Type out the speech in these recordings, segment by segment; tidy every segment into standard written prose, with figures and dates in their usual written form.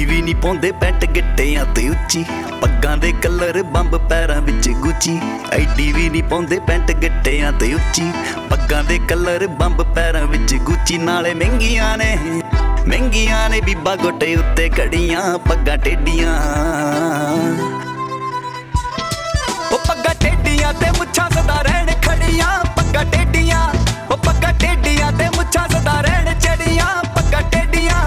ਵੀ ਨਹੀਂ ਪਾਉਂਦੇ ਪੈਂਟ ਗਿੱਟਿਆਂ ਤੇ ਉੱਚੀ, ਪੱਗਾਂ ਦੇ ਕਲਰ ਬੰਬ ਪੈਰਾਂ ਵਿੱਚ ਗੁੱਚੀ। ਐਡੀ ਵੀ ਨਹੀਂ ਪਾਉਂਦੇ ਪੈਂਟ ਗਿੱਟਿਆਂ ਤੇ ਉੱਚੀ, ਪੱਗਾਂ ਦੇ ਕਲਰ ਬੰਬ ਪੈਰਾਂ ਵਿੱਚ ਗੁੱਚੀ। ਨਾਲੇ ਮਹਿੰਗੀਆਂ ਨੇ ਬੀਬਾ ਗੋਟੇ ਉੱਤੇ ਕੜੀਆਂ, ਪੱਗਾਂ ਟੇਡੀਆਂ। ਉਹ ਪੱਗਾਂ ਟੇਡੀਆਂ ਤੇ ਮੁੱਛਾਂ ਸਦਾ ਰਹਿਣ ਖੜੀਆਂ, ਪੱਗਾਂ ਟੇਡੀਆਂ। ਉਹ ਪੱਗਾਂ ਟੇਡੀਆਂ ਤੇ ਮੁੱਛਾਂ ਸਦਾ ਰਹਿਣ ਚੜੀਆਂ, ਪੱਗਾਂ ਟੇਡੀਆਂ।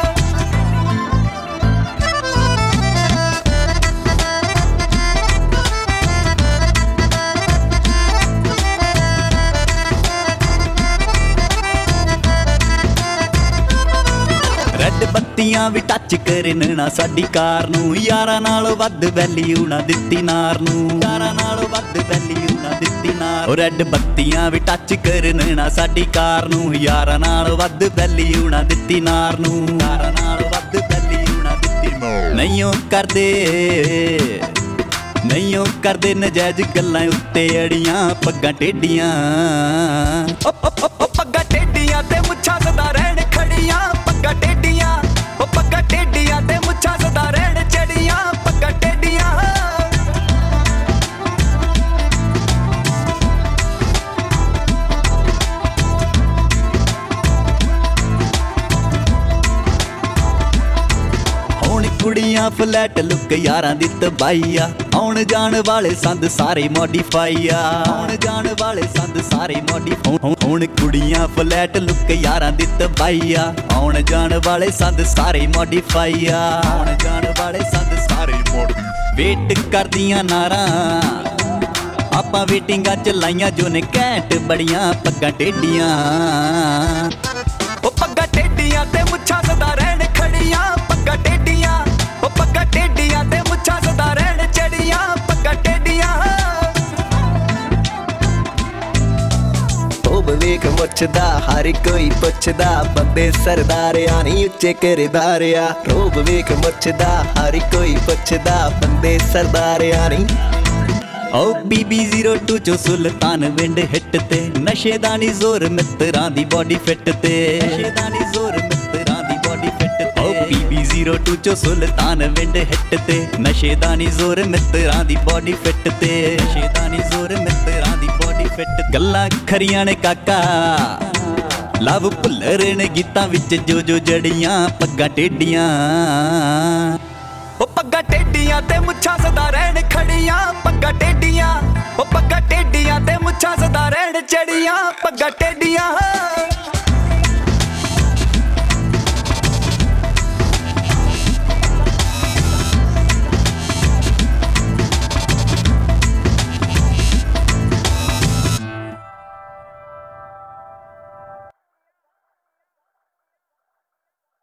ਰੈੱਡ ਬੱਤੀਆਂ ਵੀ ਟੱਚ ਕਰਨ ਨਾ ਸਾਡੀ ਕਾਰ ਨੂੰ, ਯਾਰਾਂ ਨਾਲੋਂ ਵੱਧ ਵੈਲਿਊ ਨਾ ਦਿੱਤੀ ਨਾਰ ਨੂੰ, ਯਾਰਾਂ ਨਾਲੋਂ ਵੱਧ ਵੈਲਿਊ ਨਾ ਦਿੱਤੀ ਨਾਰ। ਰੈੱਡ ਬੱਤੀਆਂ ਵੀ ਟੱਚ ਕਰਨ ਨਾ ਸਾਡੀ ਕਾਰ ਨੂੰ, ਯਾਰਾਂ ਨਾਲੋਂ ਵੱਧ ਵੈਲਿਊ ਨਾ ਦਿੱਤੀ ਨਾਰ ਨੂੰ, ਯਾਰਾਂ ਨਾਲੋਂ ਵੱਧ ਵੈਲਿਊ ਨਾ ਦਿੱਤੀ ਨਾਰ। ਨਹੀਂ ਉਹ ਕਰਦੇ ਨਜਾਇਜ਼ ਗੱਲਾਂ ਉੱਤੇ ਅੜੀਆਂ, ਪੱਗਾਂ ਟੇਡੀਆਂ। ਪੱਗਾਂ ਟੇਡੀਆਂ ਤੇ ਮੁੱਛਾਂ ਸਦਾ ਰਹਿਣ ਖੜੀਆਂ, ਪੱਗਾਂ ਟੇਡੀਆਂ। ਉਹ ਪੱਗਾਂ ਟੇਡੀਆਂ ਤੇ ਮੁੱਛਾਂ ਸਦਾ ਰਹਿਣ ਚੜੀਆਂ, ਪੱਗਾਂ ਟੇਡੀਆਂ। ਹੁਣ ਕੁੜੀਆਂ ਫਲੈਟ ਲੁੱਕ ਯਾਰਾਂ ਦੀ ਤਬਾਈ ਆ, ਆਉਣ ਜਾਣ ਵਾਲੇ ਸੰਦ ਸਾਰੇ ਮੋਡੀਫਾਈ ਆ, ਆਉਣ ਜਾਣ ਵਾਲੇ ਸੰਦ ਸਾਰੇ ਮੋਡੀਫਾਈ। ਹੁਣ ਕੁੜੀਆਂ ਫਲੈਟ ਲੁੱਕ ਯਾਰਾਂ ਦੀ ਤਬਾਈ ਆ, ਆਉਣ ਜਾਣ ਵਾਲੇ ਸੰਦ ਸਾਰੇ ਮੋਡੀਫਾਈ ਆ, ਆਉਣ ਜਾਣ ਵਾਲੇ ਸੰਦ ਸਾਰੇ ਮੋਡੀਫਾਈ। ਵੇਟ ਕਰਦੀਆਂ ਨਾਰਾਂ ਆਪਾਂ ਵੇਟਿੰਗਾਂ ਚ ਲਾਈਆਂ ਜੋ ਨੇ ਘੈਂਟ ਬੜੀਆਂ, ਪੱਗਾਂ ਟੇਡੀਆਂ। ਉਹ ਪੱਗਾਂ ਟੇਡੀਆਂ ਤੇ ਮੁੱਛਾਂ ਸਦਾ ਰਹਿਣ ਖੜੀਆਂ, ਪੱਗਾਂ ਟੇਡੀਆਂ। ਉਹ ਪੱਗਾਂ ਟੇਡੀਆਂ ਤੇ ਮੁੱਛਾਂ ਸਦਾ ਰਹਿਣ ਚੜੀਆਂ, ਪੱਗਾਂ ਟੇਡੀਆਂ। ਉਹ ਵੇਖ ਮੁੱਛਦਾ ਹਰ ਕੋਈ ਪੁੱਛਦਾ, ਬੰਦੇ ਸਰਦਾਰਿਆਂ ਨਹੀਂ ਉੱਚੇ ਕਰਦਾਰਿਆ। ਰੋਬ ਵੇਖ ਮੁੱਛਦਾ ਹਰ ਕੋਈ ਪੁੱਛਦਾ, ਬੰਦੇ ਸਰਦਾਰਿਆਂ ਨਹੀਂ। ਓ BB02 ਚੋ ਸੁਲਤਾਨ ਵਿੰਡ ਹਿੱਟ ਤੇ, ਨਸ਼ੇ ਦਾ ਨੀ ਜ਼ੋਰ ਮਿੱਤਰਾਂ ਦੀ ਬੋਡੀ ਫਿੱਟ ਤੇ, ਨਸ਼ੇ ਦਾ ਨੀ ਜ਼ੋਰ ਮਿੱਤਰਾਂ ਦੀ ਬੋਡੀ ਫਿੱਟ ਤੇ। ਓ BB02 ਚੋ ਸੁਲਤਾਨ ਵਿੰਡ ਹਿੱਟ ਤੇ, ਨਸ਼ੇ ਦਾ ਨੀ ਜ਼ੋਰ ਮਿੱਤਰਾਂ ਦੀ ਬੋਡੀ ਫਿੱਟ ਤੇ, ਨਸ਼ੇ ਦਾ ਨੀ ਜ਼ੋਰ ਮਿੱਤਰਾਂ ਦੀ ਬੋਡੀ ਫਿੱਟ। ਗੱਲਾਂ ਖਰੀਆਂ ਨੇ ਕਾਕਾ ਲਵ ਭੁੱਲਰ ਨੇ ਗੀਤਾਂ ਵਿੱਚ ਜੋ ਜੜੀਆਂ, ਪੱਗਾਂ ਟੇਡੀਆਂ। ਉਹ ਪੱਗਾਂ ਟੇਡੀਆਂ ਤੇ ਮੁੱਛਾਂ ਸਦਾ ਰਹਿਣ ਖੜੀਆਂ, ਪੱਗਾਂ ਟੇਡੀਆਂ। ਉਹ ਪੱਗਾਂ ਟੇਡੀਆਂ ਤੇ ਮੁੱਛਾਂ ਸਦਾ ਰਹਿਣ ਚੜੀਆਂ, ਪੱਗਾਂ ਟੇਡੀਆਂ।